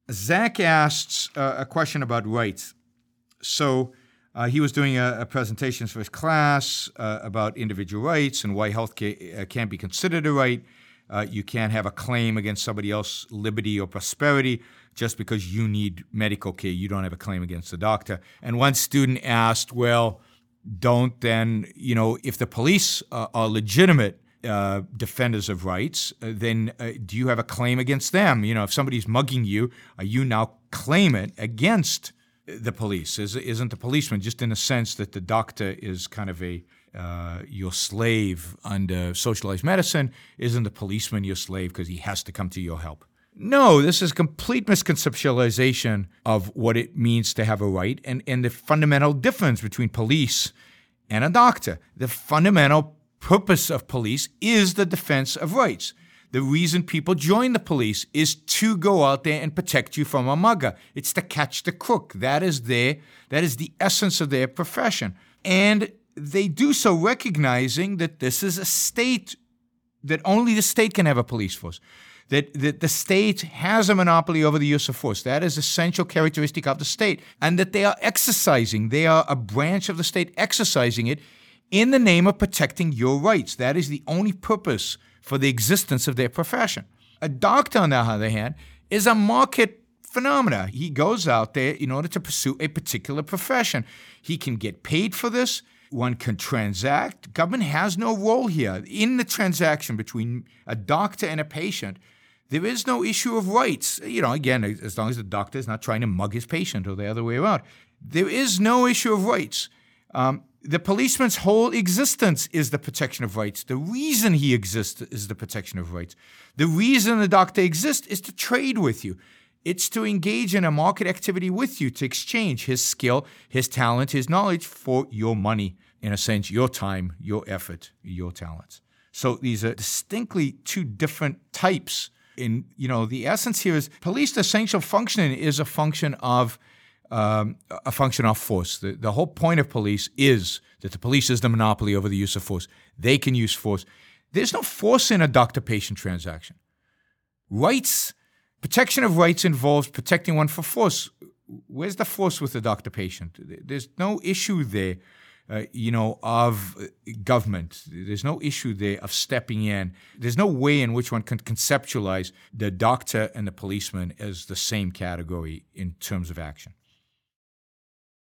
Zach asks a question about rights. So he was doing a presentation for his class about individual rights and why healthcare can't be considered a right. You can't have a claim against somebody else's liberty or prosperity just because you need medical care. You don't have a claim against the doctor. And one student asked, well, don't then, if the police are legitimate defenders of rights, then do you have a claim against them? If somebody's mugging you, you now claim it against the police? Isn't the policeman, just in a sense that the doctor is kind of your slave under socialized medicine, isn't the policeman your slave because he has to come to your help? No, this is complete misconceptualization of what it means to have a right and the fundamental difference between police and a doctor. The fundamental purpose of police is the defense of rights. The reason people join the police is to go out there and protect you from a mugger. It's to catch the crook. That is the essence of their profession. And they do so recognizing that this is a state, that only the state can have a police force. That the state has a monopoly over the use of force. That is essential characteristic of the state. And that they are a branch of the state exercising it in the name of protecting your rights. That is the only purpose for the existence of their profession. A doctor, on the other hand, is a market phenomena. He goes out there in order to pursue a particular profession. He can get paid for this. One can transact. Government has no role here. In the transaction between a doctor and a patient, there is no issue of rights. Again, as long as the doctor is not trying to mug his patient or the other way around. There is no issue of rights. The policeman's whole existence is the protection of rights. The reason he exists is the protection of rights. The reason the doctor exists is to trade with you. It's to engage in a market activity with you, to exchange his skill, his talent, his knowledge for your money, in a sense, your time, your effort, your talents. So these are distinctly two different types. The essence here is police essential functioning is a function of force. The whole point of police is that the police is the monopoly over the use of force. They can use force. There's no force in a doctor-patient transaction. Protection of rights involves protecting one for force. Where's the force with the doctor-patient? There's no issue there, of government. There's no issue there of stepping in. There's no way in which one can conceptualize the doctor and the policeman as the same category in terms of action.